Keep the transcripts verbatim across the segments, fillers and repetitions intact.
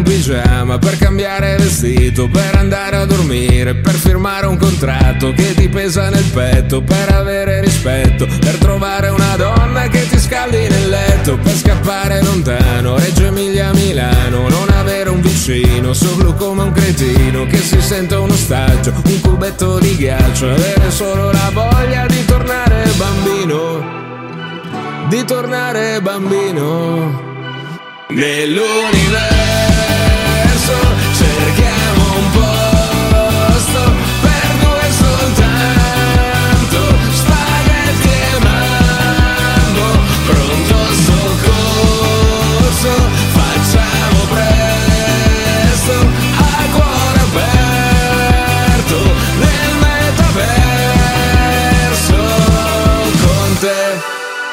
pigiama, per cambiare vestito, per andare a dormire, per firmare un contratto che ti pesa nel petto, per avere rispetto, per trovare una donna che ti scaldi nel letto, per scappare lontano, Reggio Emilia, Milano, non avere un vicino, solo come un cretino che si sente un ostaggio, un cubetto di ghiaccio, avere solo la voglia di tornare bambino, di tornare bambino. Nell'universo cerchiamo un posto per due soltanto, spaghetti e mambo, pronto soccorso, facciamo presto, a cuore aperto, nel metaverso con te.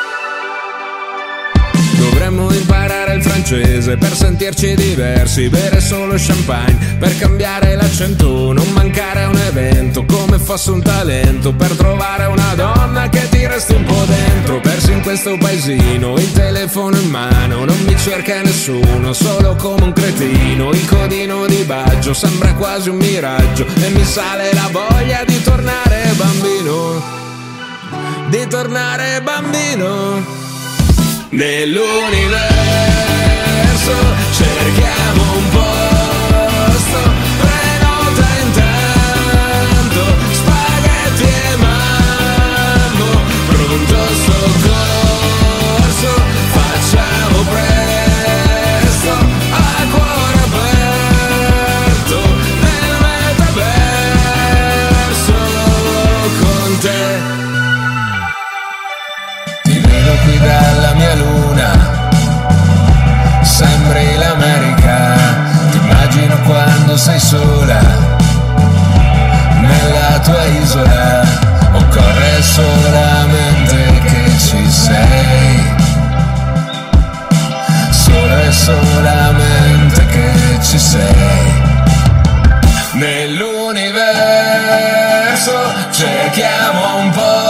Dovremmo imparare il francese per sentirci diversi, bere solo champagne per cambiare l'accento, non mancare a un evento come fosse un talento, per trovare una donna che ti resti un po' dentro, persi in questo paesino, il telefono in mano, non mi cerca nessuno, solo come un cretino, il codino di Baggio sembra quasi un miraggio e mi sale la voglia di tornare bambino, di tornare bambino. Nell'universo cerchiamo un posto, prenota intanto, spaghetti e mambo, pronto soccorso, facciamo presto, a cuore aperto, nel metaverso con te. Qui dalla mia luna sembri l'America, ti immagino quando sei sola nella tua isola, occorre solamente che ci sei, solo e solamente che ci sei. Nell'universo cerchiamo un po'